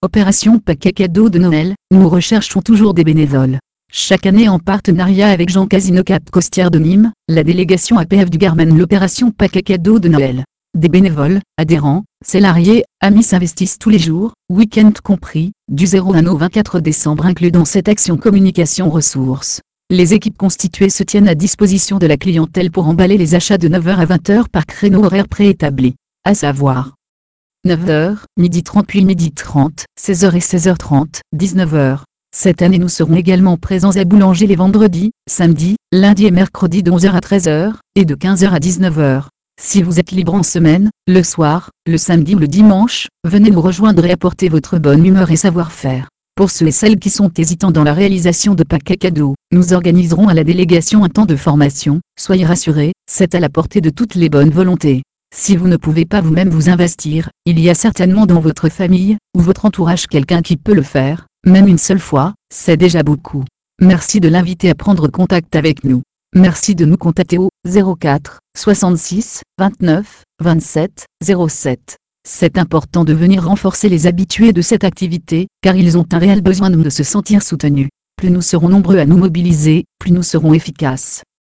Opération Paquet Cadeau de Noël, nous recherchons toujours des bénévoles. Chaque année en partenariat avec Jean Casino Cap Costière de Nîmes, la délégation APF du Gard mène l'opération Paquet Cadeau de Noël. Des bénévoles, adhérents, salariés, amis s'investissent tous les jours, week-end compris, du 01 au 24 décembre inclus dans cette action communication ressources. Les équipes constituées se tiennent à disposition de la clientèle pour emballer les achats de 9h à 20h par créneau horaire préétabli, à savoir 9h, 12h30 puis 12h30, 16h et 16h30, 19h. Cette année nous serons également présents à Boulanger les vendredis, samedis, lundis et mercredis de 11h à 13h, et de 15h à 19h. Si vous êtes libre en semaine, le soir, le samedi ou le dimanche, venez nous rejoindre et apporter votre bonne humeur et savoir-faire. Pour ceux et celles qui sont hésitants dans la réalisation de paquets cadeaux, nous organiserons à la délégation un temps de formation, soyez rassurés, c'est à la portée de toutes les bonnes volontés. Si vous ne pouvez pas vous-même vous investir, il y a certainement dans votre famille, ou votre entourage quelqu'un qui peut le faire, même une seule fois, c'est déjà beaucoup. Merci de l'inviter à prendre contact avec nous. Merci de nous contacter au 04 66 29 27 07. C'est important de venir renforcer les habitués de cette activité, car ils ont un réel besoin de se sentir soutenus. Plus nous serons nombreux à nous mobiliser, plus nous serons efficaces.